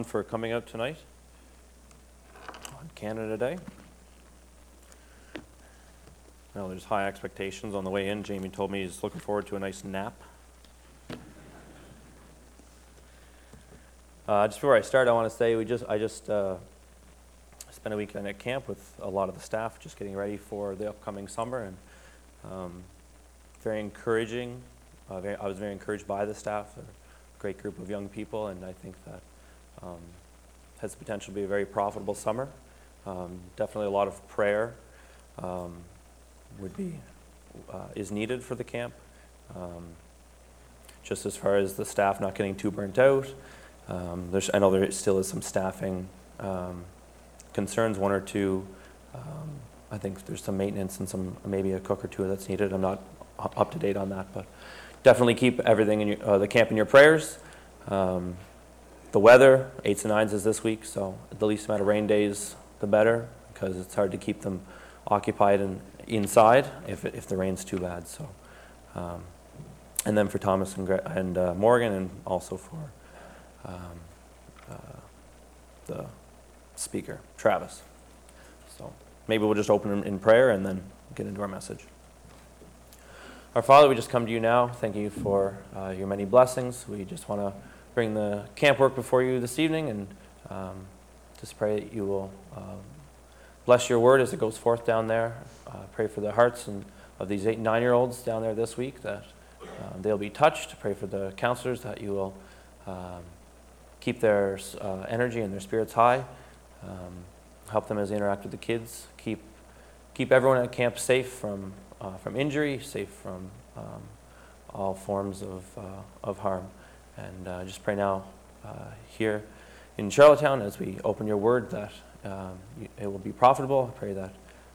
For coming out tonight on Canada Day. Now there's high expectations on the way in. Jamie told me he's looking forward to a nice nap. Just before I start, I want to say I just spent a weekend at camp with a lot of the staff, just getting ready for the upcoming summer, and very encouraging. I was very encouraged by the staff, a great group of young people, and I think that has the potential to be a very profitable summer. Definitely a lot of prayer is needed for the camp. Just as far as the staff not getting too burnt out. I know there still is some staffing concerns, one or two. I think there's some maintenance and maybe a cook or two that's needed. I'm not up to date on that, but definitely keep everything in the camp in your prayers. The weather, 8s and 9s is this week, so the least amount of rain days, the better, because it's hard to keep them occupied and inside if the rain's too bad. So, and then for Thomas and Morgan, and also for the speaker, Travis. So maybe we'll just open in prayer and then get into our message. Our Father, we just come to you now. Thank you for your many blessings. We just want to bring the camp work before you this evening, and just pray that you will bless your word as it goes forth down there. Pray for the hearts of these 8 and 9-year-olds down there this week, that they'll be touched. Pray for the counselors that you will keep their energy and their spirits high. Help them as they interact with the kids. Keep everyone at camp safe from injury, safe from all forms of harm. And just pray now here in Charlottetown as we open your word that it will be profitable. I pray that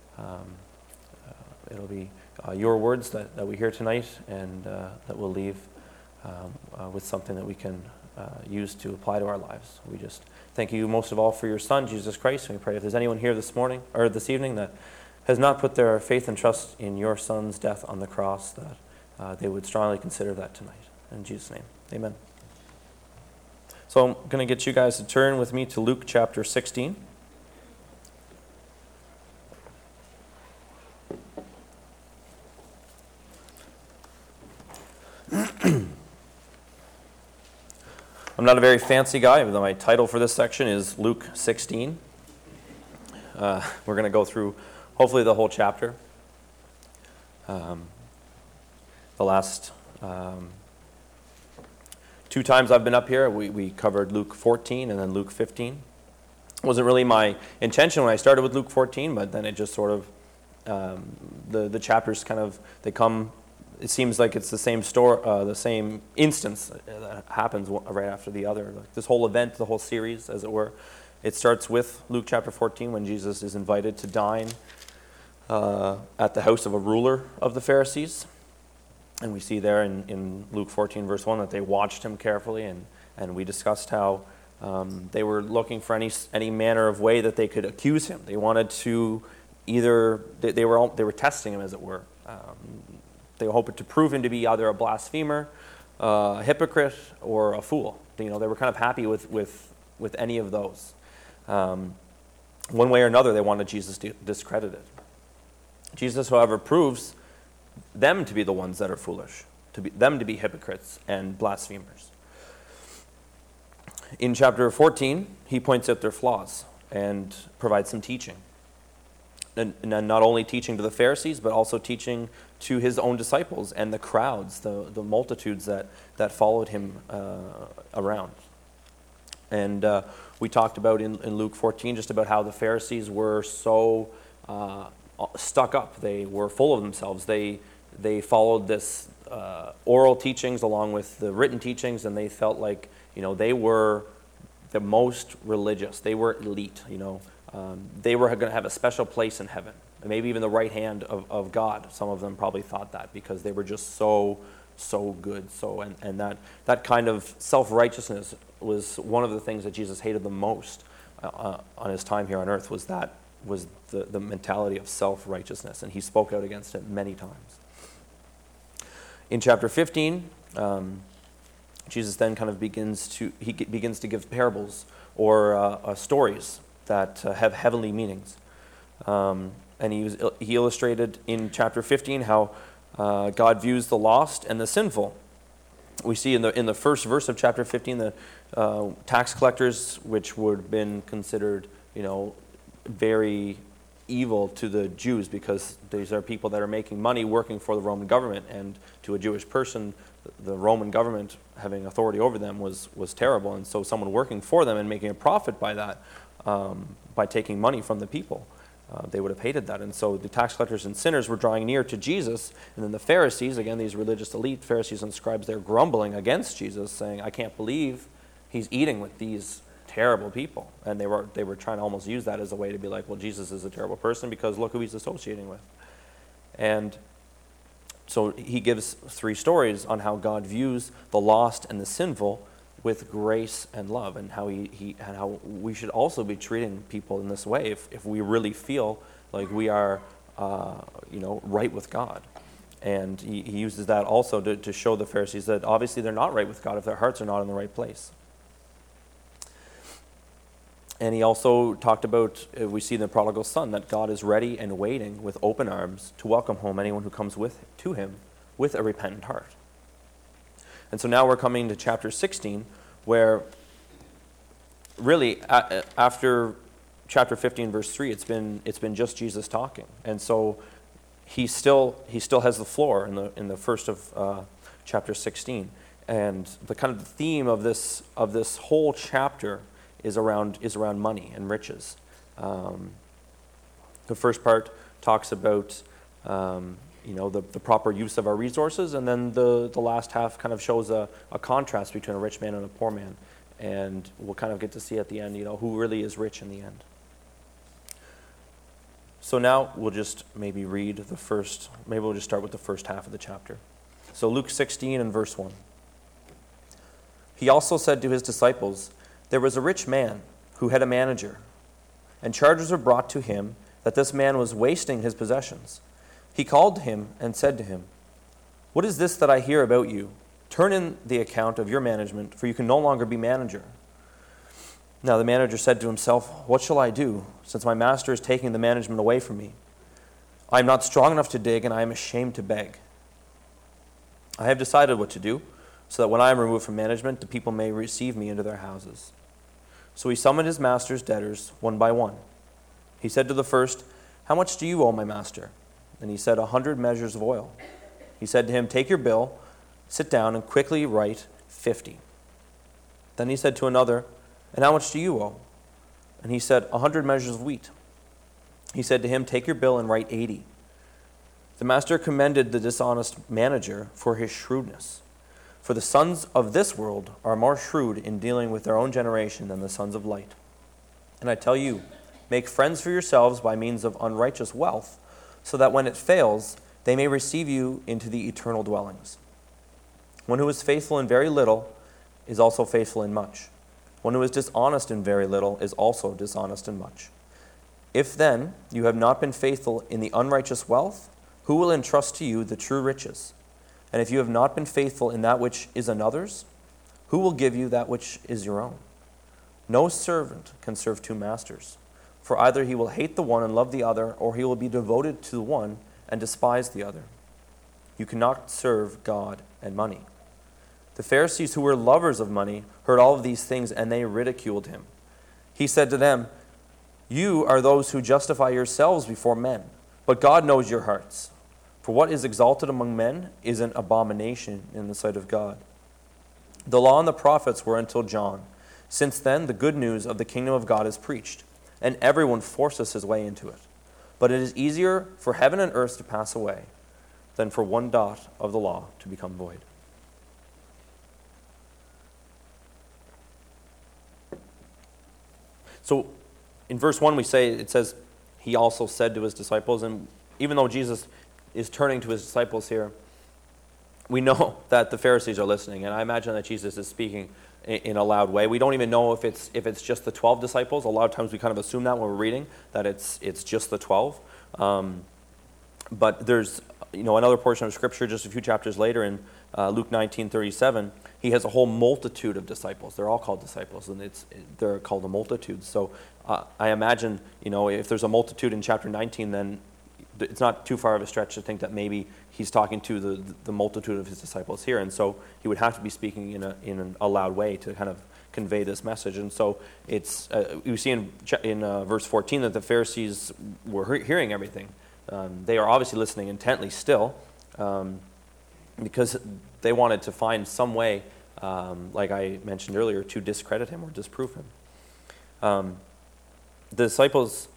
it'll be your words that we hear tonight, and that we'll leave with something that we can use to apply to our lives. We just thank you most of all for your Son, Jesus Christ. And we pray if there's anyone here this morning or this evening that has not put their faith and trust in your Son's death on the cross, that they would strongly consider that tonight. In Jesus' name, amen. So I'm going to get you guys to turn with me to Luke chapter 16. I'm not a very fancy guy, even though my title for this section is Luke 16. We're going to go through, hopefully, the whole chapter. The last 2 times I've been up here, we covered Luke 14 and then Luke 15. It wasn't really my intention when I started with Luke 14, but then it just sort of, the chapters kind of, they come, it seems like it's the same the same instance that happens right after the other. Like this whole event, the whole series, as it were. It starts with Luke chapter 14 when Jesus is invited to dine at the house of a ruler of the Pharisees. And we see there in Luke 14, verse 1, that they watched him carefully, and we discussed how they were looking for any manner of way that they could accuse him. They wanted to they were testing him, as it were. They were hoping to prove him to be either a blasphemer, a hypocrite, or a fool. They were kind of happy with any of those. One way or another, they wanted Jesus discredited. Jesus, however, proves them to be the ones that are foolish, them to be hypocrites and blasphemers. In chapter 14, he points out their flaws and provides some teaching. And not only teaching to the Pharisees, but also teaching to his own disciples and the crowds, the multitudes that followed him around. And we talked about in Luke 14 just about how the Pharisees were so stuck up. They were full of themselves. They followed this oral teachings along with the written teachings, and they felt like they were the most religious. They were elite. They were going to have a special place in heaven, and maybe even the right hand of God. Some of them probably thought that because they were just so good. And that kind of self-righteousness was one of the things that Jesus hated the most on his time here on earth. Was the mentality of self-righteousness, and he spoke out against it many times. In chapter 15, Jesus then kind of begins to give parables or stories that have heavenly meanings. And he illustrated in chapter 15 how God views the lost and the sinful. We see in the first verse of chapter 15 the tax collectors, which would have been considered, very evil to the Jews, because these are people that are making money working for the Roman government, and to a Jewish person, the Roman government having authority over them was terrible. And so someone working for them and making a profit by that, by taking money from the people, they would have hated that. And so the tax collectors and sinners were drawing near to Jesus, and then the Pharisees, again these religious elite, Pharisees and scribes, they're grumbling against Jesus, saying, I can't believe he's eating with these terrible people. And they were trying to almost use that as a way to be like, well, Jesus is a terrible person because look who he's associating with. And so he gives 3 stories on how God views the lost and the sinful with grace and love, and how and how we should also be treating people in this way if we really feel like we are right with God. And he uses that also to show the Pharisees that obviously they're not right with God if their hearts are not in the right place. And he also talked about, we see in the prodigal son, that God is ready and waiting with open arms to welcome home anyone who comes to him with a repentant heart. And so now we're coming to chapter 16, where really after chapter 15, verse 3, it's been just Jesus talking. And so he still has the floor in the first of chapter 16. And the kind of theme of this whole chapter is around money and riches. The first part talks about the proper use of our resources, and then the last half kind of shows a contrast between a rich man and a poor man, and we'll kind of get to see at the end who really is rich in the end. So now we'll just maybe we'll just start with the first half of the chapter. So Luke 16 and verse 1. He also said to his disciples, there was a rich man who had a manager, and charges were brought to him that this man was wasting his possessions. He called him and said to him, what is this that I hear about you? Turn in the account of your management, for you can no longer be manager. Now the manager said to himself, what shall I do, since my master is taking the management away from me? I am not strong enough to dig, and I am ashamed to beg. I have decided what to do, so that when I am removed from management, the people may receive me into their houses. So he summoned his master's debtors one by one. He said to the first, how much do you owe my master? And he said, 100 measures of oil. He said to him, take your bill, sit down, and quickly write 50. Then he said to another, and how much do you owe? And he said, 100 measures of wheat. He said to him, take your bill and write 80. The master commended the dishonest manager for his shrewdness. For the sons of this world are more shrewd in dealing with their own generation than the sons of light. And I tell you, make friends for yourselves by means of unrighteous wealth, so that when it fails, they may receive you into the eternal dwellings. One who is faithful in very little is also faithful in much. One who is dishonest in very little is also dishonest in much. If then you have not been faithful in the unrighteous wealth, who will entrust to you the true riches? And if you have not been faithful in that which is another's, who will give you that which is your own? No servant can serve 2 masters, for either he will hate the one and love the other, or he will be devoted to the one and despise the other. You cannot serve God and money. The Pharisees, who were lovers of money, heard all of these things, and they ridiculed him. He said to them, you are those who justify yourselves before men, but God knows your hearts. For what is exalted among men is an abomination in the sight of God. The law and the prophets were until John. Since then, the good news of the kingdom of God is preached, and everyone forces his way into it. But it is easier for heaven and earth to pass away than for one dot of the law to become void. So in verse 1 it says, he also said to his disciples, and even though Jesus is turning to his disciples here, we know that the Pharisees are listening, and I imagine that Jesus is speaking in a loud way. We don't even know if it's just the 12 disciples. A lot of times we kind of assume that when we're reading, that it's just the 12. But there's another portion of Scripture just a few chapters later in Luke 19:37, he has a whole multitude of disciples. They're all called disciples, and they're called a multitude. So I imagine, if there's a multitude in chapter 19, then it's not too far of a stretch to think that maybe he's talking to the multitude of his disciples here. And so he would have to be speaking in a loud way to kind of convey this message. And so it's you see in verse 14 that the Pharisees were hearing everything. They are obviously listening intently still, because they wanted to find some way, like I mentioned earlier, to discredit him or disprove him. The disciples,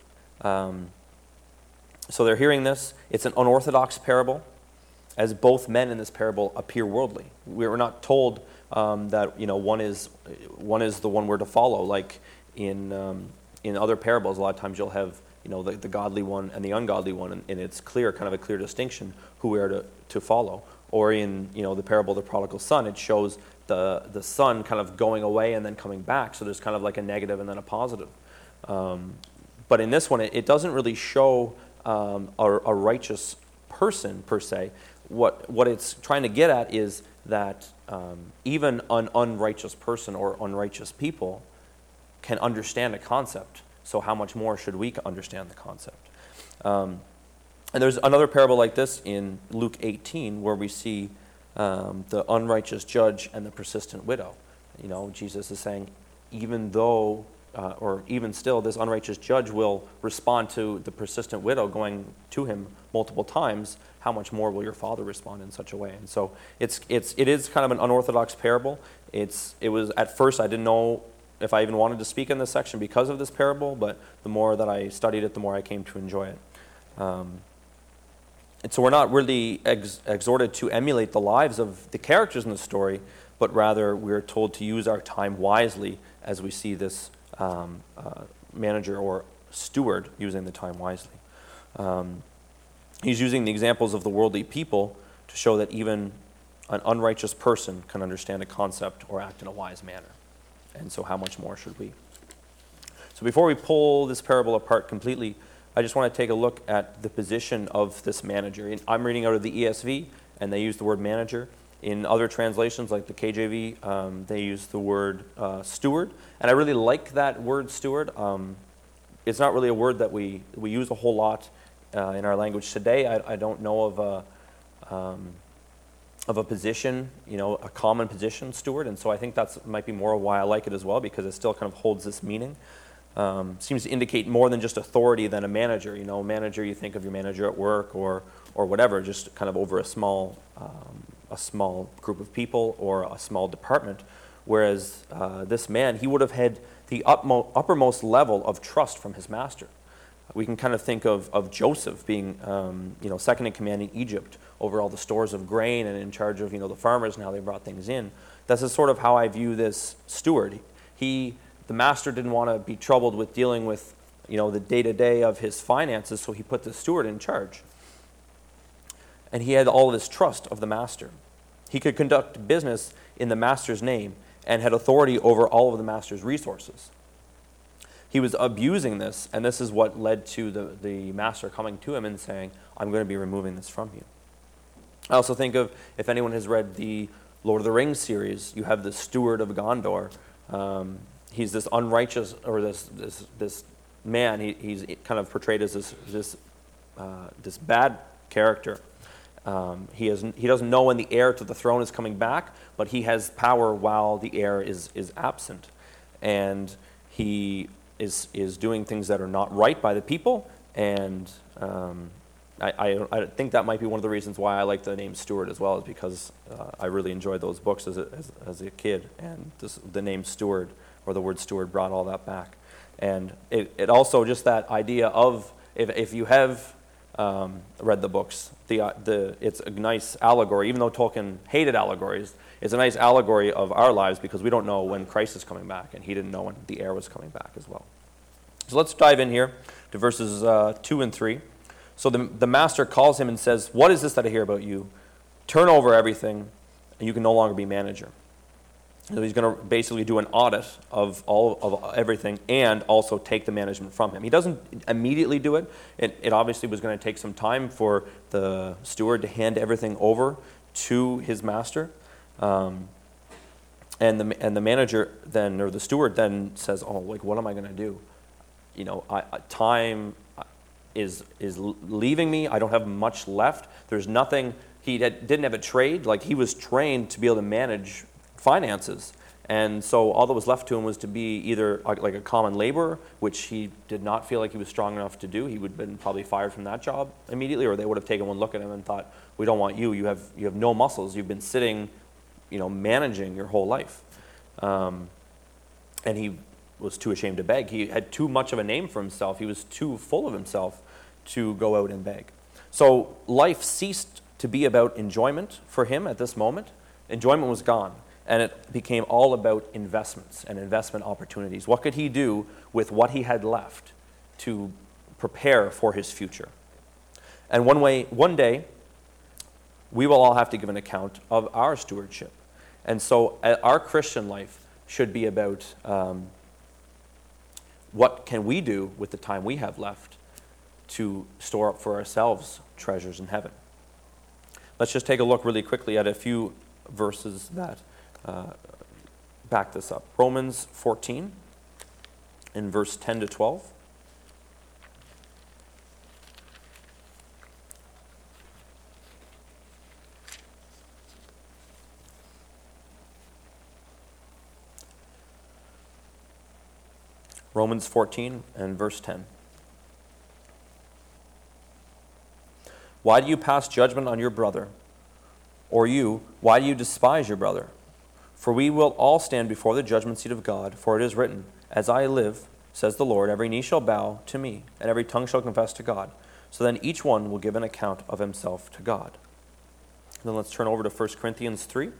so they're hearing this. It's an unorthodox parable, as both men in this parable appear worldly. We're not told that one is the one we're to follow, like in other parables. A lot of times you'll have the godly one and the ungodly one, and it's clear, kind of a clear distinction who we are to follow. Or in the parable of the prodigal son, it shows the son kind of going away and then coming back. So there's kind of like a negative and then a positive. But in this one, it doesn't really show a righteous person per se. What it's trying to get at is that even an unrighteous person or unrighteous people can understand a concept. So how much more should we understand the concept? And there's another parable like this in Luke 18 where we see the unrighteous judge and the persistent widow. Jesus is saying, even though, or even still, this unrighteous judge will respond to the persistent widow going to him multiple times. How much more will your Father respond in such a way? And so it is kind of an unorthodox parable. It was at first I didn't know if I even wanted to speak in this section because of this parable, but the more that I studied it, the more I came to enjoy it. And so we're not really exhorted to emulate the lives of the characters in the story, but rather we're told to use our time wisely as we see this manager or steward using the time wisely. He's using the examples of the worldly people to show that even an unrighteous person can understand a concept or act in a wise manner. And so how much more should we? So before we pull this parable apart completely, I just want to take a look at the position of this manager. I'm reading out of the ESV, and they use the word manager. In other translations, like the KJV, they use the word steward. And I really like that word steward. It's not really a word that we use a whole lot in our language today. I don't know of a position, a common position, steward. And so I think that might be more why I like it as well, because it still kind of holds this meaning. Seems to indicate more than just authority than a manager. Manager, you think of your manager at work or whatever, just kind of over a small group of people or a small department. Whereas this man, he would have had the uppermost level of trust from his master. We can kind of think of Joseph being, second in command in Egypt over all the stores of grain and in charge of, the farmers and how they brought things in. That's sort of how I view this steward. The master didn't want to be troubled with dealing with, the day-to-day of his finances, so he put the steward in charge. And he had all of his trust of the master. He could conduct business in the master's name and had authority over all of the master's resources. He was abusing this, and this is what led to the master coming to him and saying, I'm going to be removing this from you. I also think of, if anyone has read the Lord of the Rings series, you have the steward of Gondor. He's this unrighteous, or this man. He's kind of portrayed as this bad character. He doesn't know when the heir to the throne is coming back, but he has power while the heir is absent, and he is doing things that are not right by the people. And I think that might be one of the reasons why I like the name Steward as well, is because I really enjoyed those books as a kid, and the name Steward, or the word steward, brought all that back. And it also, just that idea of, if you have read the books, it's a nice allegory. Even though Tolkien hated allegories, it's a nice allegory of our lives, because we don't know when Christ is coming back, and he didn't know when the heir was coming back as well. So let's dive in here to verses 2 and 3. So the master calls him and says, what is this that I hear about you? Turn over everything, and you can no longer be manager. So he's going to basically do an audit of everything and also take the management from him. He doesn't immediately do it. It obviously was going to take some time for the steward to hand everything over to his master. And the manager then, or the steward then says, "Oh, like, what am I going to do? You know, time is leaving me. I don't have much left. There's nothing." Didn't have a trade. Like, he was trained to be able to manage finances. And so all that was left to him was to be either like a common laborer, which he did not feel like he was strong enough to do. He would have been probably fired from that job immediately, or they would have taken one look at him and thought, "We don't want you. You have no muscles. You've been sitting, managing your whole life." And he was too ashamed to beg. He had too much of a name for himself. He was too full of himself to go out and beg. So life ceased to be about enjoyment for him at this moment. Enjoyment was gone, and it became all about investments and investment opportunities. What could he do with what he had left to prepare for his future? And one day, we will all have to give an account of our stewardship. And so our Christian life should be about what can we do with the time we have left to store up for ourselves treasures in heaven. Let's just take a look really quickly at a few verses that back this up. Romans 14 in verse 10 to 12. Romans 14 and verse 10. Why do you pass judgment on your brother? Or you, why do you despise your brother? For we will all stand before the judgment seat of God, for it is written, "As I live, says the Lord, every knee shall bow to me, and every tongue shall confess to God." So then each one will give an account of himself to God. Then let's turn over to 1 Corinthians 3.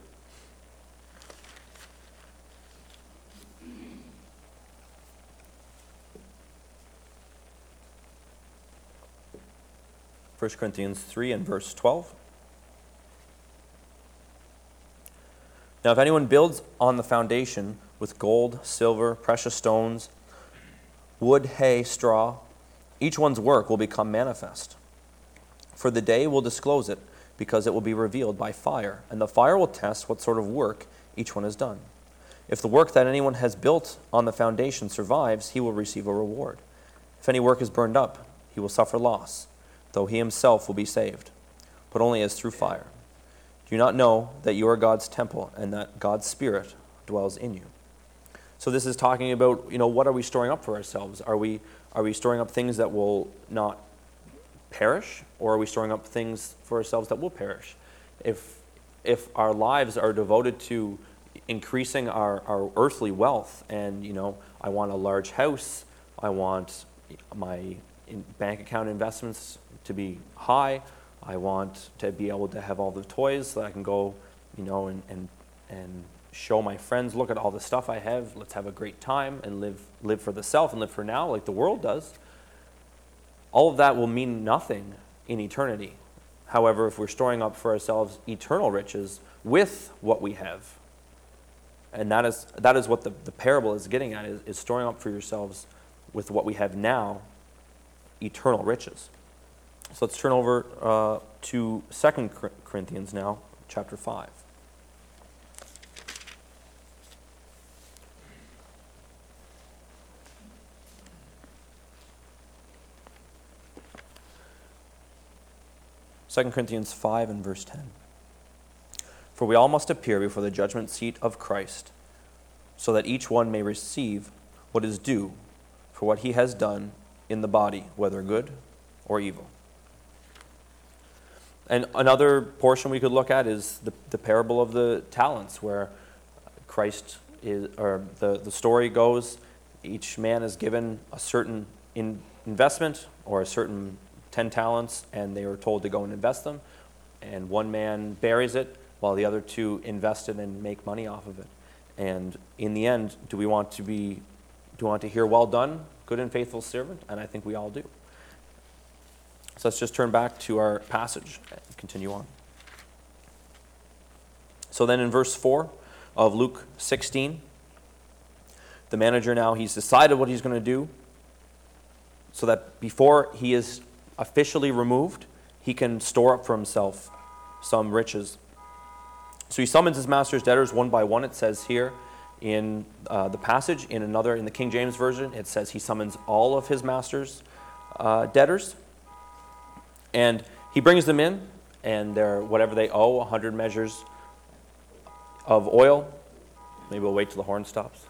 1 Corinthians 3 and verse 12. Now if anyone builds on the foundation with gold, silver, precious stones, wood, hay, straw, each one's work will become manifest. For the day will disclose it, because it will be revealed by fire, and the fire will test what sort of work each one has done. If the work that anyone has built on the foundation survives, he will receive a reward. If any work is burned up, he will suffer loss, though he himself will be saved, but only as through fire. Do you not know that you are God's temple and that God's Spirit dwells in you? So this is talking about, what are we storing up for ourselves? Are we storing up things that will not perish, or are we storing up things for ourselves that will perish? If our lives are devoted to increasing our earthly wealth, and I want a large house, I want my bank account investments to be high, I want to be able to have all the toys so that I can go, and show my friends, look at all the stuff I have, let's have a great time and live for the self and live for now like the world does. All of that will mean nothing in eternity. However, if we're storing up for ourselves eternal riches with what we have, and that is what the parable is getting at, is storing up for yourselves with what we have now, eternal riches. So let's turn over to 2 Corinthians now, chapter 5. Second Corinthians 5 and verse 10. For we all must appear before the judgment seat of Christ, so that each one may receive what is due for what he has done in the body, whether good or evil. And another portion we could look at is the parable of the talents, where Christ is, or the story goes, each man is given a certain investment or a certain 10 talents, and they were told to go and invest them. And one man buries it while the other two invest it and make money off of it. And in the end, do we want to hear, "Well done, good and faithful servant"? And I think we all do. So let's just turn back to our passage and continue on. So then in verse 4 of Luke 16, the manager now, he's decided what he's going to do so that before he is officially removed, he can store up for himself some riches So he summons his master's debtors one by one, it says here in the passage. In the King James Version, it says he summons all of his master's debtors. And he brings them in, and they're whatever they owe, 100 measures of oil. Maybe we'll wait till the horn stops.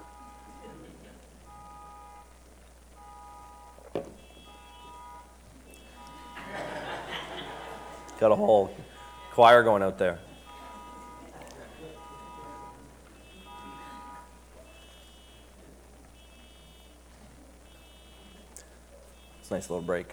Got a whole choir going out there. It's a nice little break.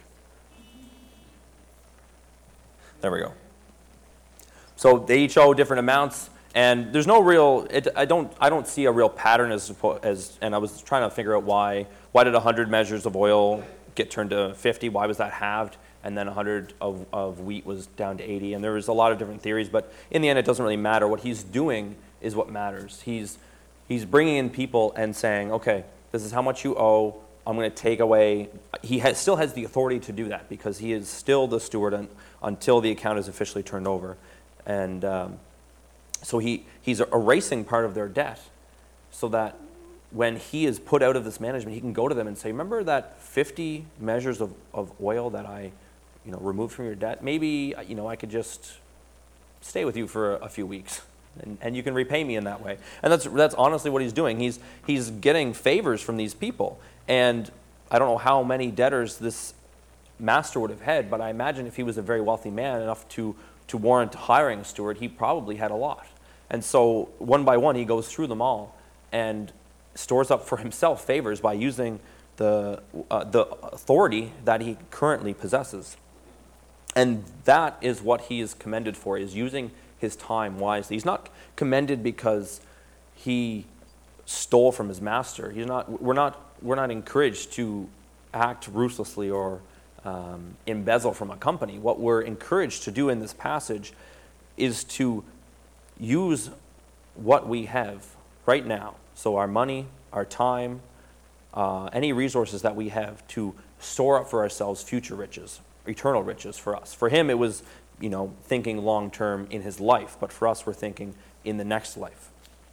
There we go. So they each owe different amounts, and there's no real. I don't see a real pattern as. And I was trying to figure out why did 100 measures of oil get turned to 50? Why was that halved? And then 100 of wheat was down to 80. And there was a lot of different theories, but in the end, it doesn't really matter. What he's doing is what matters. He's bringing in people and saying, okay, this is how much you owe. I'm going to take away. He still has the authority to do that because he is still the steward until the account is officially turned over. And so he's erasing part of their debt so that when he is put out of this management, he can go to them and say, remember that 50 measures of oil that I removed from your debt? Maybe I could just stay with you for a few weeks. And you can repay me in that way. And that's honestly what he's doing. He's getting favors from these people. And I don't know how many debtors this master would have had, but I imagine if he was a very wealthy man enough to warrant hiring a steward, he probably had a lot. And so one by one, he goes through them all and stores up for himself favors by using the authority that he currently possesses. And that is what he is commended for, is using his time wisely. He's not commended because he stole from his master. We're not encouraged to act ruthlessly or embezzle from a company. What we're encouraged to do in this passage is to use what we have right now. So our money, our time, any resources that we have to store up for ourselves future riches, eternal riches for us. For him, it was, thinking long term in his life, but for us, we're thinking in the next life.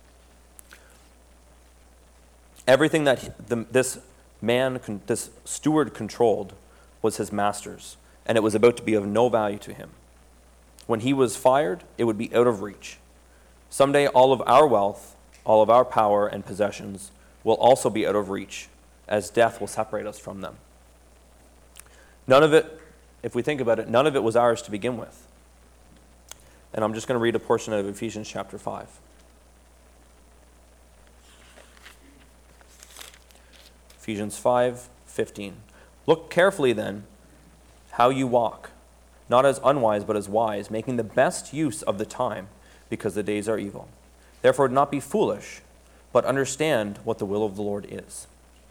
Everything that this steward controlled was his master's, and it was about to be of no value to him. When he was fired, it would be out of reach. Someday, all of our wealth, all of our power and possessions will also be out of reach, as death will separate us from them. None of it, if we think about it, none of it was ours to begin with. And I'm just going to read a portion of Ephesians chapter 5. Ephesians 5:15. Look carefully then how you walk, not as unwise but as wise, making the best use of the time, because the days are evil. Therefore do not be foolish, but understand what the will of the Lord is.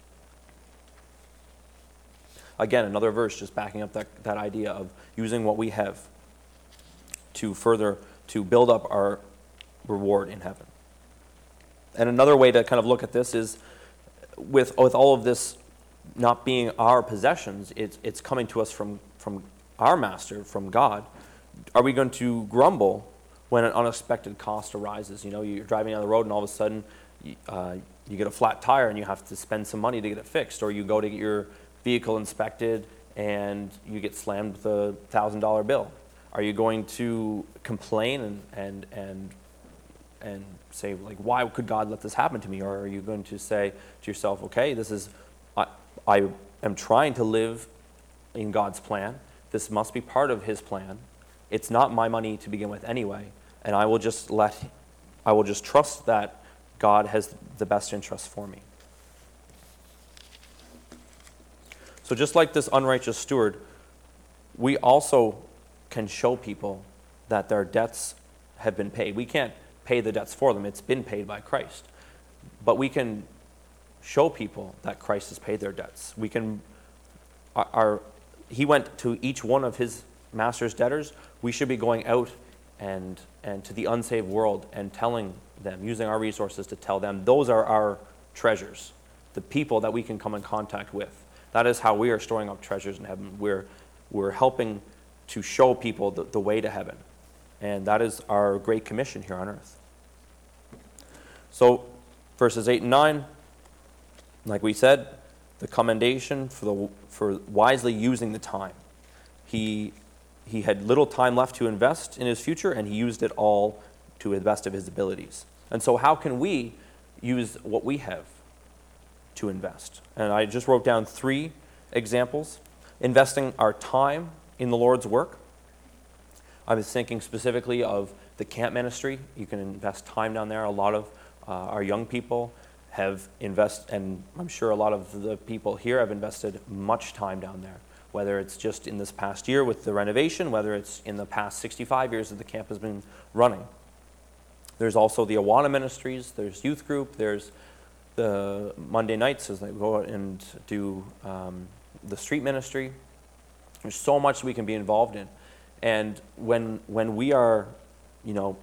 Again, another verse just backing up that idea of using what we have to build up our reward in heaven. And another way to kind of look at this is with all of this not being our possessions, it's coming to us from our master, from God. Are we going to grumble when an unexpected cost arises? You're driving down the road and all of a sudden you get a flat tire and you have to spend some money to get it fixed, or you go to get your vehicle inspected and you get slammed with a $1,000 bill. Are you going to complain and say, like, why could God let this happen to me? Or are you going to say to yourself, okay, I am trying to live in God's plan. This must be part of his plan. It's not my money to begin with anyway, and I will just trust that God has the best interest for me. So just like this unrighteous steward, we also can show people that their debts have been paid. We can't pay the debts for them. It's been paid by Christ. But we can show people that Christ has paid their debts. He went to each one of his master's debtors. We should be going out and to the unsaved world and telling them, using our resources to tell them, those are our treasures, the people that we can come in contact with. That is how we are storing up treasures in heaven. We're helping to show people the way to heaven And that is our great commission here on earth. So, verses 8 and 9, like we said, the commendation for wisely using the time. He had little time left to invest in his future, and he used it all to the best of his abilities. And so how can we use what we have to invest? And I just wrote down 3 examples. Investing our time in the Lord's work. I was thinking specifically of the camp ministry. You can invest time down there. A lot of our young people have invested, and I'm sure a lot of the people here have invested much time down there, whether it's just in this past year with the renovation, whether it's in the past 65 years that the camp has been running. There's also the Awana ministries, there's youth group, there's the Monday nights as they go out and do the street ministry. There's so much we can be involved in. And when we are, on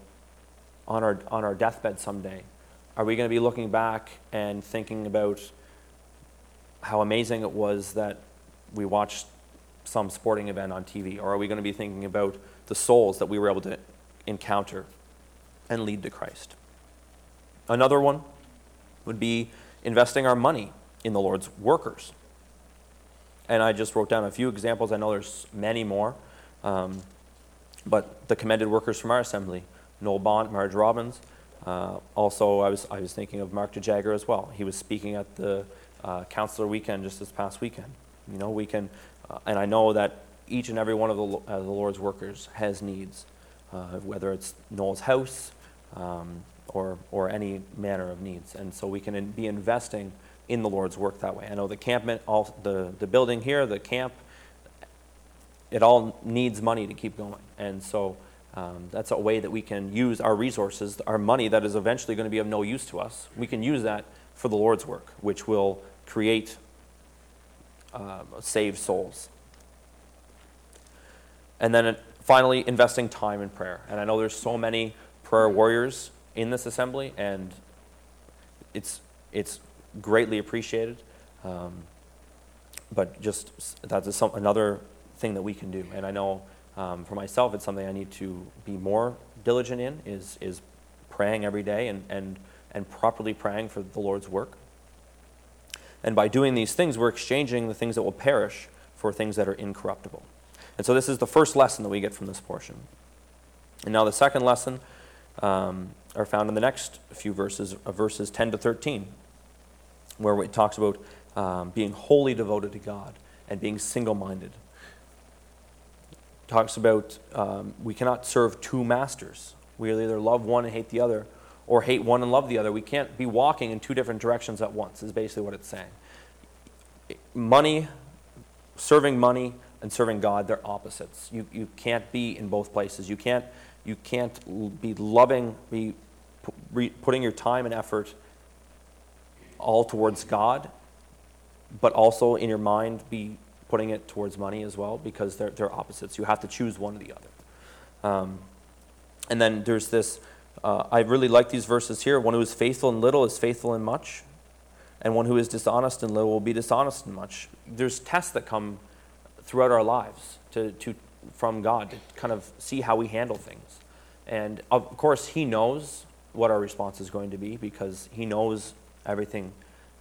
our deathbed someday, are we going to be looking back and thinking about how amazing it was that we watched some sporting event on TV? Or are we going to be thinking about the souls that we were able to encounter and lead to Christ? Another one would be investing our money in the Lord's workers. And I just wrote down a few examples. I know there's many more. But the commended workers from our assembly, Noel Bont, Marge Robbins. Also, I was thinking of Mark DeJagger as well. He was speaking at the counselor weekend just this past weekend. We can, and I know that each and every one of the Lord's workers has needs, whether it's Noel's house or any manner of needs. And so we can be investing in the Lord's work that way. I know the camp, the building here, the camp, it all needs money to keep going. And so that's a way that we can use our resources, our money that is eventually going to be of no use to us. We can use that for the Lord's work, which will create saved souls. And then finally, investing time in prayer. And I know there's so many prayer warriors in this assembly, and it's greatly appreciated. But just that's another thing that we can do. And I know for myself, it's something I need to be more diligent in, is praying every day and properly praying for the Lord's work. And by doing these things, we're exchanging the things that will perish for things that are incorruptible. And so this is the first lesson that we get from this portion. And now the second lesson are found in the next few verses, verses 10 to 13, where it talks about being wholly devoted to God and being single-minded. Talks about we cannot serve 2 masters. We'll either love one and hate the other, or hate one and love the other. We can't be walking in 2 different directions at once, is basically what it's saying. Money, serving money, and serving God, they're opposites. You can't be in both places. You can't be loving, putting your time and effort all towards God, but also in your mind be putting it towards money as well, because they're opposites. You have to choose one or the other. And then there's this, I really like these verses here. One who is faithful in little is faithful in much, and one who is dishonest in little will be dishonest in much. There's tests that come throughout our lives from God to kind of see how we handle things. And of course, He knows what our response is going to be, because He knows everything.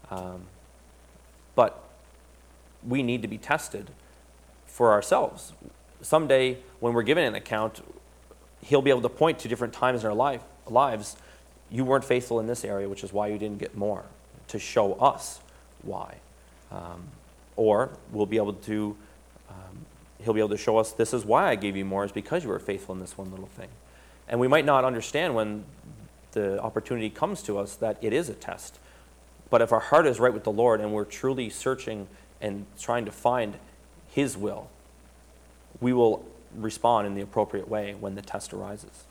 But we need to be tested for ourselves. Someday, when we're given an account, He'll be able to point to different times in our lives. You weren't faithful in this area, which is why you didn't get more, to show us why. Or we'll be able to, He'll be able to show us, this is why I gave you more, is because you were faithful in this one little thing. And we might not understand when the opportunity comes to us that it is a test. But if our heart is right with the Lord and we're truly searching and trying to find His will, we will respond in the appropriate way when the test arises.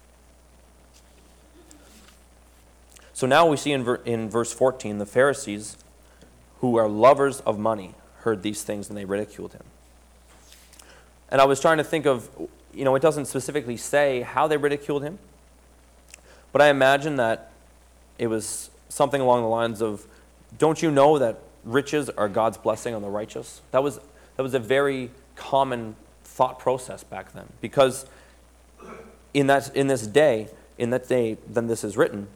So now we see in verse 14, the Pharisees, who are lovers of money, heard these things and they ridiculed Him. And I was trying to think of, it doesn't specifically say how they ridiculed Him, but I imagine that it was something along the lines of, don't you know that riches are God's blessing on the righteous? That was a very common thought process back then, because in that day, then this is written,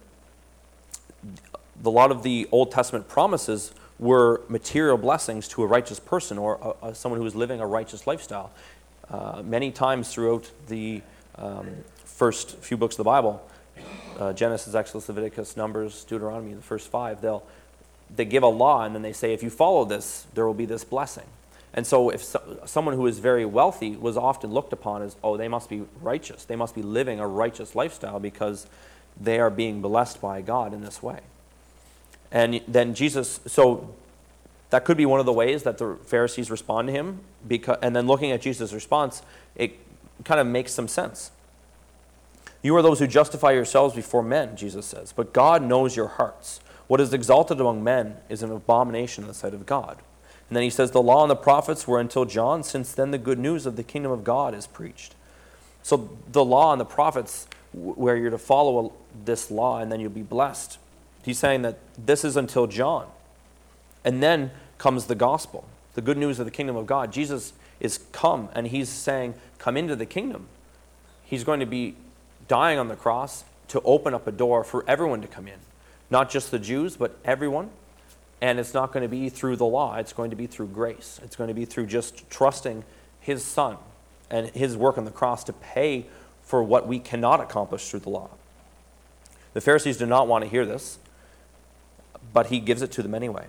a lot of the Old Testament promises were material blessings to a righteous person or someone who was living a righteous lifestyle. Many times throughout the first few books of the Bible, Genesis, Exodus, Leviticus, Numbers, Deuteronomy, the first 5, they give a law and then they say, if you follow this, there will be this blessing. And so if someone who is very wealthy was often looked upon as, oh, they must be righteous. They must be living a righteous lifestyle because they are being blessed by God in this way. And then Jesus, so that could be one of the ways that the Pharisees respond to him. And then looking at Jesus' response, it kind of makes some sense. You are those who justify yourselves before men, Jesus says, but God knows your hearts. What is exalted among men is an abomination in the sight of God. And then he says, the law and the prophets were until John. Since then the good news of the kingdom of God is preached. So the law and the prophets, where you're to follow this law and then you'll be blessed. He's saying that this is until John. And then comes the gospel, the good news of the kingdom of God. Jesus is come, and he's saying, come into the kingdom. He's going to be dying on the cross to open up a door for everyone to come in. Not just the Jews, but everyone. And it's not going to be through the law. It's going to be through grace. It's going to be through just trusting his Son and his work on the cross to pay for what we cannot accomplish through the law. The Pharisees do not want to hear this, but he gives it to them anyway.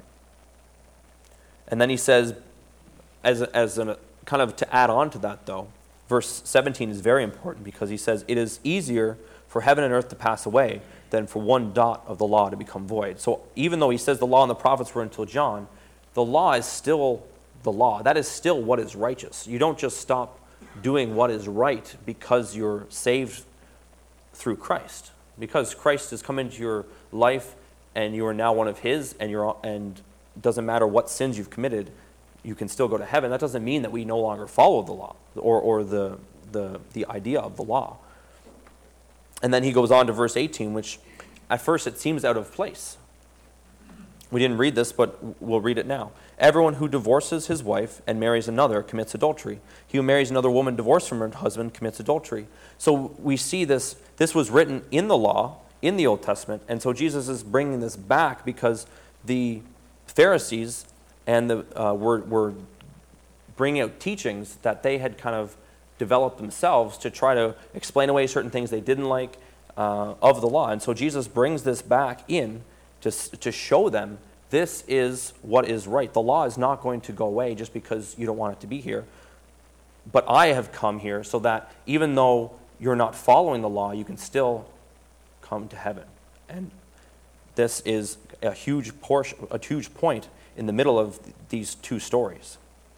And then he says, as a kind of to add on to that though, verse 17 is very important because he says, it is easier for heaven and earth to pass away than for one dot of the law to become void. So even though he says the law and the prophets were until John, the law is still the law. That is still what is righteous. You don't just stop doing what is right because you're saved through Christ. Because Christ has come into your life and you are now one of his, and it doesn't matter what sins you've committed, you can still go to heaven. That doesn't mean that we no longer follow the law or the idea of the law. And then he goes on to verse 18, which at first it seems out of place. We didn't read this, but we'll read it now. Everyone who divorces his wife and marries another commits adultery. He who marries another woman divorced from her husband commits adultery. So we see this was written in the law, in the Old Testament, and so Jesus is bringing this back because the Pharisees and were bringing out teachings that they had kind of developed themselves to try to explain away certain things they didn't like of the law. And so Jesus brings this back in to show them this is what is right. The law is not going to go away just because you don't want it to be here. But I have come here so that even though you're not following the law, you can still come to heaven. And this is a huge point in the middle of these two stories.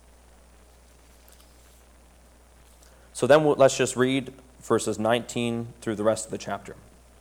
So then let's just read verses 19 through the rest of the chapter.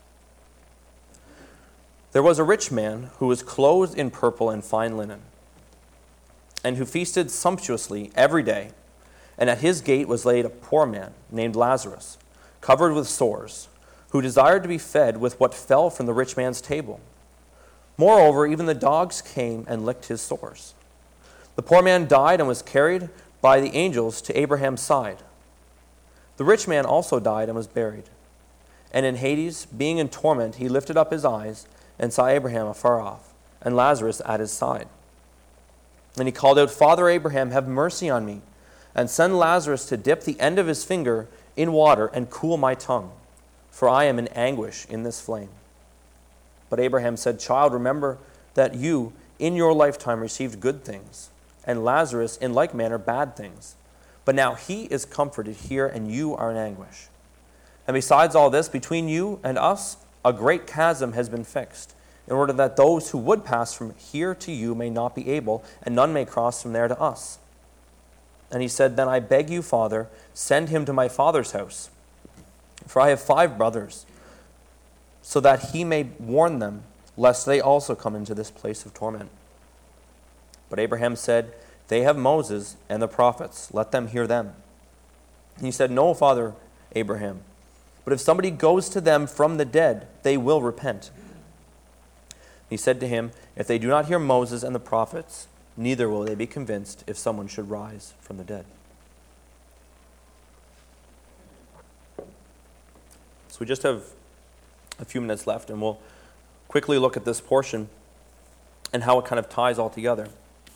There was a rich man who was clothed in purple and fine linen, and who feasted sumptuously every day. And at his gate was laid a poor man named Lazarus, covered with sores, who desired to be fed with what fell from the rich man's table. Moreover, even the dogs came and licked his sores. The poor man died and was carried by the angels to Abraham's side. The rich man also died and was buried. And in Hades, being in torment, he lifted up his eyes and saw Abraham afar off, and Lazarus at his side. And he called out, Father Abraham, have mercy on me, and send Lazarus to dip the end of his finger in water and cool my tongue, for I am in anguish in this flame. But Abraham said, Child, remember that you in your lifetime received good things, and Lazarus in like manner bad things. But now he is comforted here, and you are in anguish. And besides all this, between you and us, a great chasm has been fixed, in order that those who would pass from here to you may not be able, and none may cross from there to us. And he said, Then I beg you, Father, send him to my father's house, for I have 5 brothers, so that he may warn them, lest they also come into this place of torment. But Abraham said, They have Moses and the prophets, let them hear them. And he said, No, Father Abraham, but if somebody goes to them from the dead, they will repent. He said to him, If they do not hear Moses and the prophets, neither will they be convinced if someone should rise from the dead. So we just have a few minutes left, and we'll quickly look at this portion and how it kind of ties all together.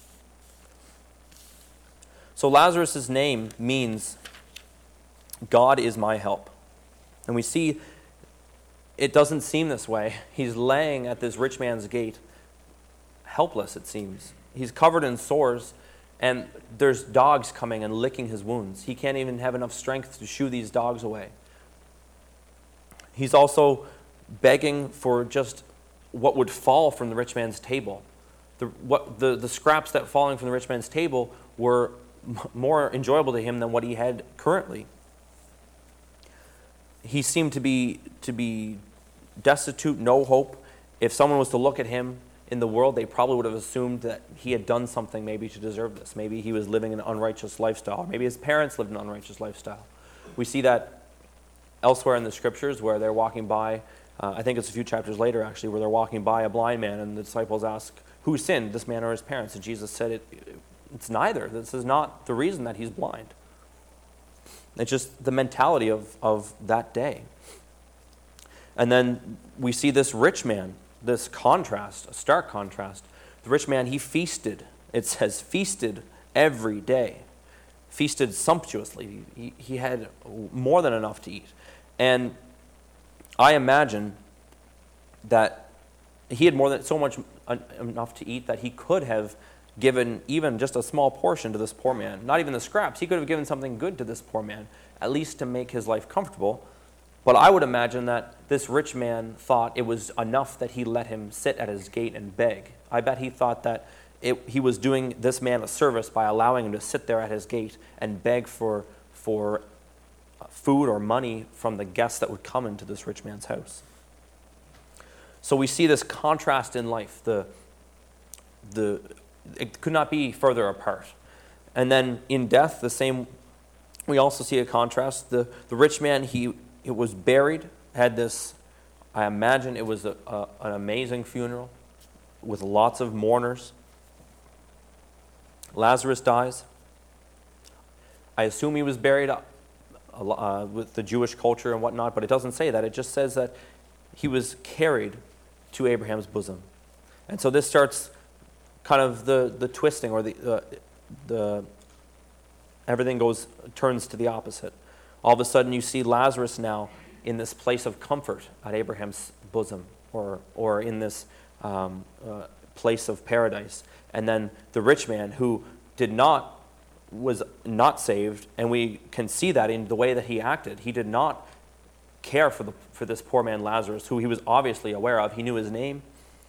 So Lazarus' name means God is my help. And we see it doesn't seem this way. He's laying at this rich man's gate, helpless it seems. He's covered in sores, and there's dogs coming and licking his wounds. He can't even have enough strength to shoo these dogs away. He's also begging for just what would fall from the rich man's table. The scraps that falling from the rich man's table were more enjoyable to him than what he had currently. He seemed to be destitute, no hope. If someone was to look at him in the world, they probably would have assumed that he had done something maybe to deserve this. Maybe he was living an unrighteous lifestyle. Maybe his parents lived an unrighteous lifestyle. We see that elsewhere in the scriptures where they're walking by, I think it's a few chapters later actually, where they're walking by a blind man and the disciples ask, who sinned, this man or his parents? And Jesus said, it's neither. This is not the reason that he's blind. It's just the mentality of that day. And then we see this rich man, this contrast, a stark contrast. The rich man, he feasted. It says feasted every day. Feasted sumptuously. He had more than enough to eat. And I imagine that he had more than so much enough to eat that he could have given even just a small portion to this poor man. Not even the scraps. He could have given something good to this poor man, at least to make his life comfortable. But I would imagine that this rich man thought it was enough that he let him sit at his gate and beg. I bet he thought that he was doing this man a service by allowing him to sit there at his gate and beg for food or money from the guests that would come into this rich man's house. So we see this contrast in life. It could not be further apart. And then in death, the same. We also see a contrast. The rich man, he was buried, had this, I imagine it was an amazing funeral with lots of mourners. Lazarus dies. I assume he was buried with the Jewish culture and whatnot, but it doesn't say that. It just says that he was carried to Abraham's bosom. And so this starts kind of the twisting, or the everything turns to the opposite. All of a sudden you see Lazarus now in this place of comfort at Abraham's bosom, or in this place of paradise. And then the rich man who was not saved, and we can see that in the way that he acted. He did not care for this poor man Lazarus, who he was obviously aware of. He knew his name.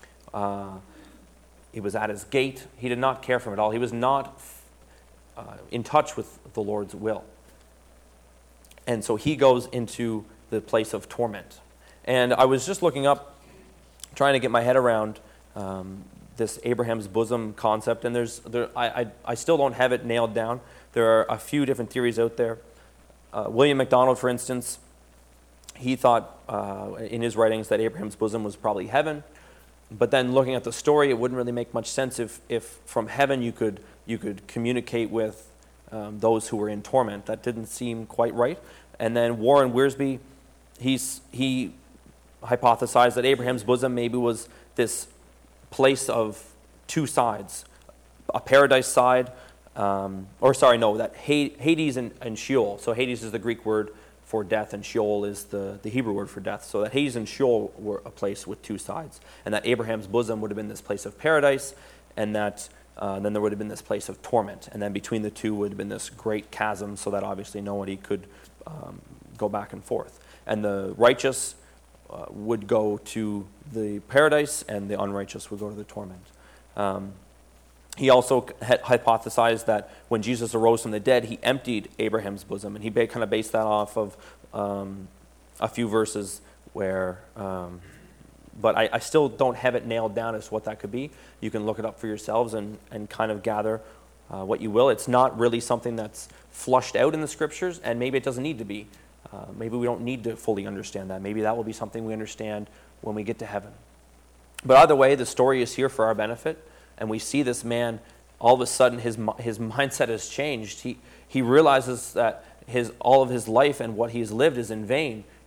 He was at his gate. He did not care for him at all. He was not in touch with the Lord's will. And so he goes into the place of torment. And I was just looking up, trying to get my head around this Abraham's bosom concept, and I still don't have it nailed down. There are a few different theories out there. William MacDonald, for instance, he thought in his writings that Abraham's bosom was probably heaven. But then looking at the story, it wouldn't really make much sense if from heaven you could communicate with those who were in torment. That didn't seem quite right. And then Warren Wiersbe, he hypothesized that Abraham's bosom maybe was this place of two sides, a paradise side, that Hades and Sheol. So Hades is the Greek word for death, and Sheol is the Hebrew word for death. So that Hades and Sheol were a place with two sides, and that Abraham's bosom would have been this place of paradise, and that then there would have been this place of torment, and then between the two would have been this great chasm, so that obviously nobody could go back and forth. And the righteous would go to the paradise, and the unrighteous would go to the torment. He also hypothesized that when Jesus arose from the dead, he emptied Abraham's bosom, and he kind of based that off of a few verses where, but I still don't have it nailed down as to what that could be. You can look it up for yourselves and kind of gather what you will. It's not really something that's flushed out in the scriptures, and maybe it doesn't need to be. Maybe we don't need to fully understand that. Maybe that will be something we understand when we get to heaven. But either way, the story is here for our benefit, and we see this man, all of a sudden his mindset has changed. He realizes that all of his life and what he's lived is in vain.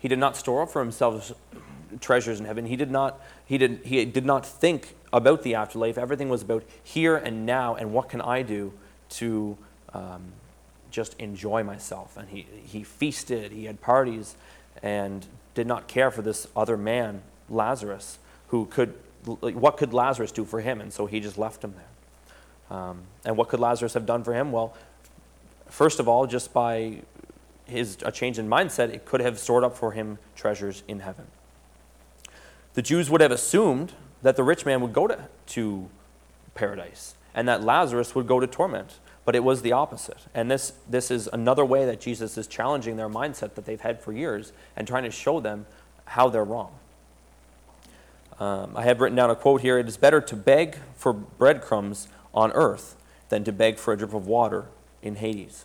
He did not store up for himself treasures in heaven. He did not think about the afterlife. Everything was about here and now, and what can I do to just enjoy myself. And he feasted, he had parties, and did not care for this other man, Lazarus, what could Lazarus do for him? And so he just left him there. And what could Lazarus have done for him? Well, first of all, just by a change in mindset, it could have stored up for him treasures in heaven. The Jews would have assumed that the rich man would go to paradise and that Lazarus would go to torment, but it was the opposite. And this is another way that Jesus is challenging their mindset that they've had for years and trying to show them how they're wrong. I have written down a quote here: "It is better to beg for breadcrumbs on earth than to beg for a drip of water in Hades."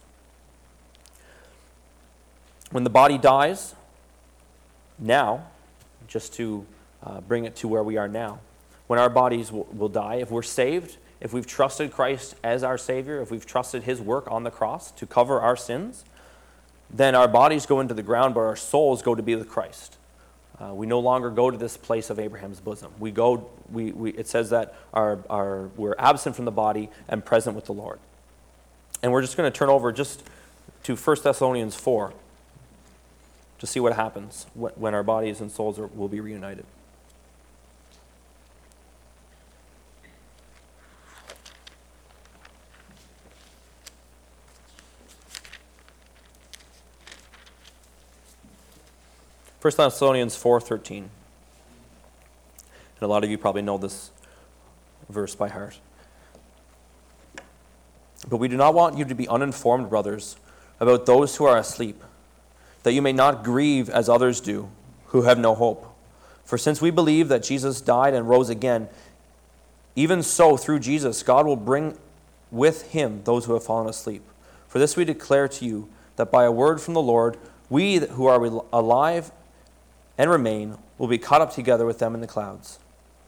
When the body dies, now, just to bring it to where we are now, when our bodies will die, if we're saved, if we've trusted Christ as our Savior, if we've trusted His work on the cross to cover our sins, then our bodies go into the ground, but our souls go to be with Christ. We no longer go to this place of Abraham's bosom. It says that we're absent from the body and present with the Lord. And we're just going to turn over just to 1 Thessalonians 4 to see what happens when our bodies and souls will be reunited. First Thessalonians 4:13. And a lot of you probably know this verse by heart. "But we do not want you to be uninformed, brothers, about those who are asleep, that you may not grieve as others do, who have no hope. For since we believe that Jesus died and rose again, even so through Jesus God will bring with him those who have fallen asleep. For this we declare to you, that by a word from the Lord, we who are alive and remain will be caught up together with them in the clouds."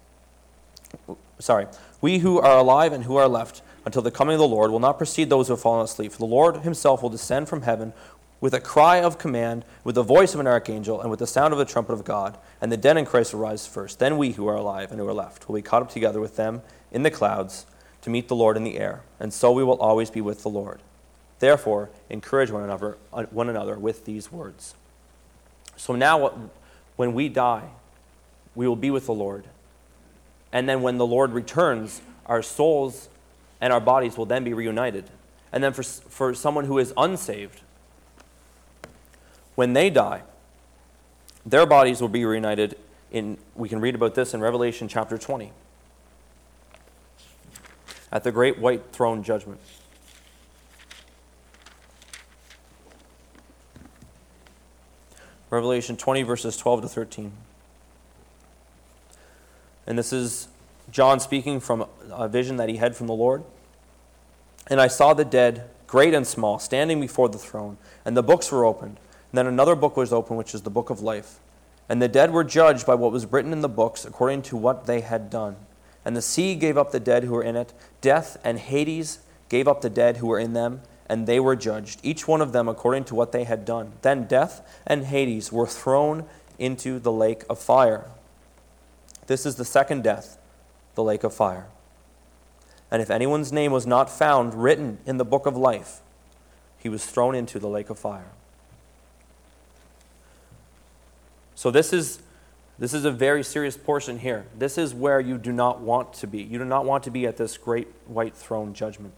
"We who are alive and who are left until the coming of the Lord will not precede those who have fallen asleep. For the Lord himself will descend from heaven with a cry of command, with the voice of an archangel, and with the sound of the trumpet of God. And the dead in Christ will rise first. Then we who are alive and who are left will be caught up together with them in the clouds to meet the Lord in the air. And so we will always be with the Lord. Therefore, encourage one another with these words." So now, when we die, we will be with the Lord. And then when the Lord returns, our souls and our bodies will then be reunited. And then for someone who is unsaved, when they die, their bodies will be reunited we can read about this in Revelation chapter 20, at the great white throne judgment. Revelation 20, verses 12 to 13. And this is John speaking from a vision that he had from the Lord. "And I saw the dead, great and small, standing before the throne, and the books were opened. And then another book was opened, which is the book of life. And the dead were judged by what was written in the books, according to what they had done. And the sea gave up the dead who were in it. Death and Hades gave up the dead who were in them, and they were judged, each one of them according to what they had done. Then death and Hades were thrown into the lake of fire. This is the second death, the lake of fire. And if anyone's name was not found written in the book of life, he was thrown into the lake of fire." So this is a very serious portion here. This is where you do not want to be. You do not want to be at this great white throne judgment.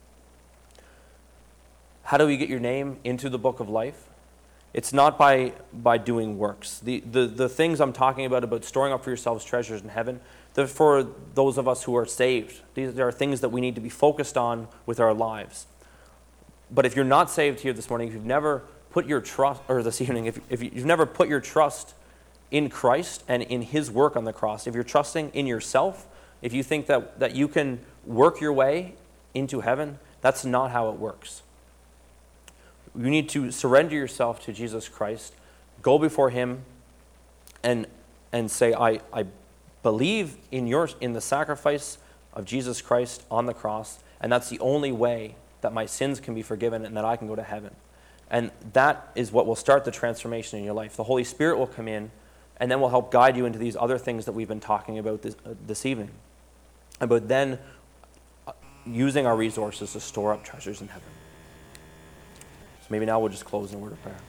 How do we get your name into the book of life? It's not by doing works. The things I'm talking about storing up for yourselves treasures in heaven, they're for those of us who are saved. These are things that we need to be focused on with our lives. But if you're not saved here this morning, if you've never put your trust, or this evening, if you've never put your trust in Christ and in His work on the cross, if you're trusting in yourself, if you think that you can work your way into heaven, that's not how it works. You need to surrender yourself to Jesus Christ, go before Him, and say, I believe in the sacrifice of Jesus Christ on the cross, and that's the only way that my sins can be forgiven and that I can go to heaven. And that is what will start the transformation in your life. The Holy Spirit will come in and then will help guide you into these other things that we've been talking about this evening. About then using our resources to store up treasures in heaven. So maybe now we'll just close in a word of prayer.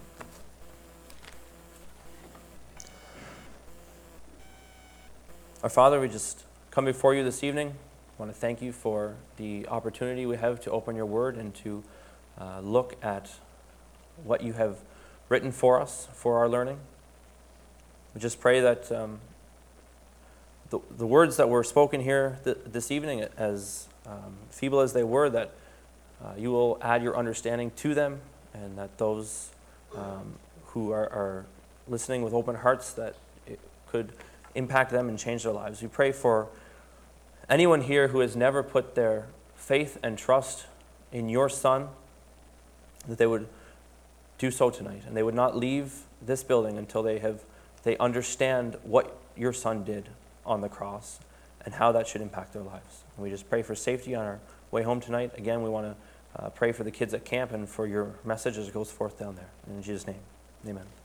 Our Father, we just come before you this evening. I want to thank you for the opportunity we have to open your word and to look at what you have written for us for our learning. We just pray that the words that were spoken here this evening, as feeble as they were, that you will add your understanding to them, and that those who are listening with open hearts, that it could impact them and change their lives. We pray for anyone here who has never put their faith and trust in your Son, that they would do so tonight, and they would not leave this building until they understand what your Son did on the cross and how that should impact their lives. And we just pray for safety on our way home tonight. Again, we want to pray for the kids at camp and for your message as it goes forth down there. In Jesus' name, amen.